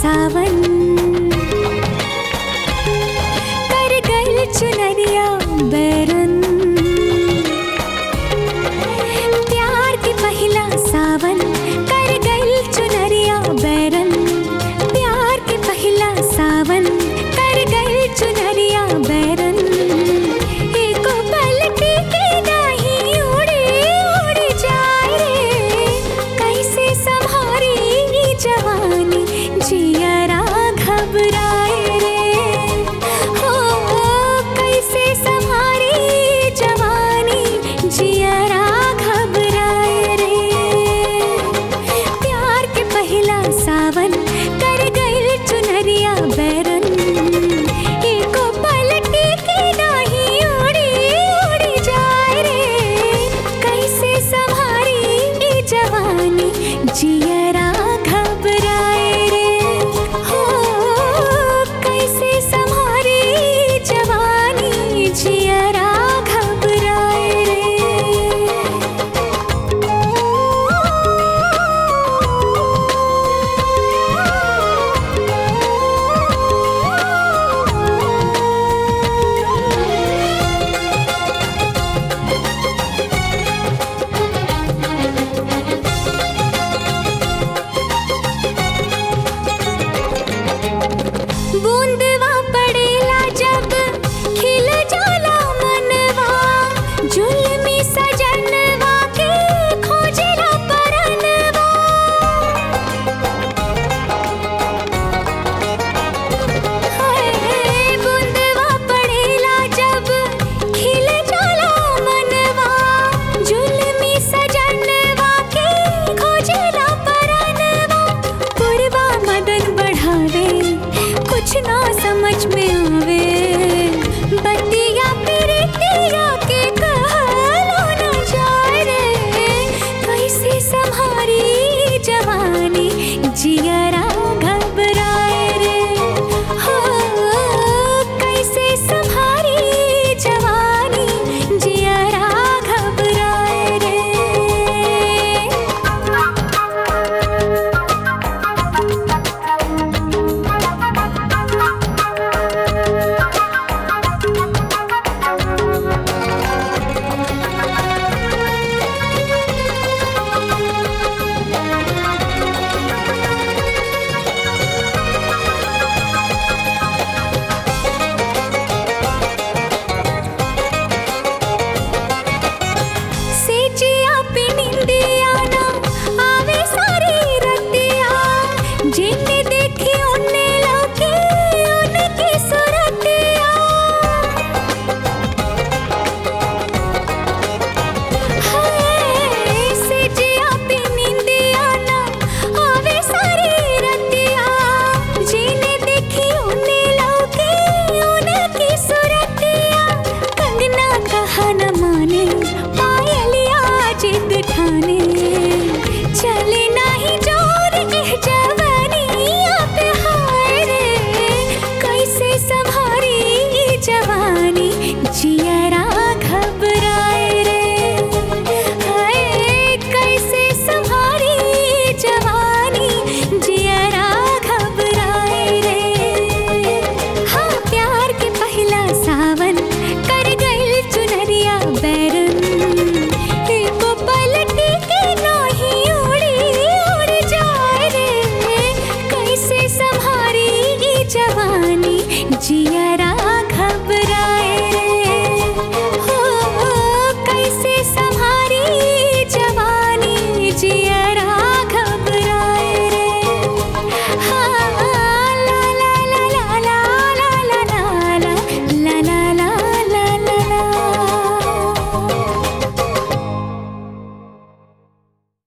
सावन कर गइल चुनरिया बैरन। प्यार के पहिला सावन कर गइल चुनरिया बैरन। प्यार के पहिला सावन कर गइल चुनरिया बैरन। एको पल टिके नाही उड़ी उड़ी जाए रे। कैसे संभारी ई जवानी जियरा घबराए रे। हो कैसे संभारी ई जवानी जियरा घबराए रे। प्यार के पहिला सावन कर गइल चुनरिया बैरन। एको पल टिके नाही उड़ी उड़ी जाए रे। कैसे संभारी ई जवानी जियरा घबराए रे। हो कैसे संभारी ई जवानी जियरा घबराए रे। बूंदवा पड़ेला जब खिल जाला मनवा। जुल्मी सजनवा के खोजेला परनवा। हाय बूंदवा पड़ेला जब खिल जाला मनवा। जुल्मी सजनवा के खोजेला परनवा। पुरवा मदन बढ़ावे कुछ ना समझ में आवे। बतिया प्रीतिया के कहलो न जाए रे। कैसे संभारी जवानी जिया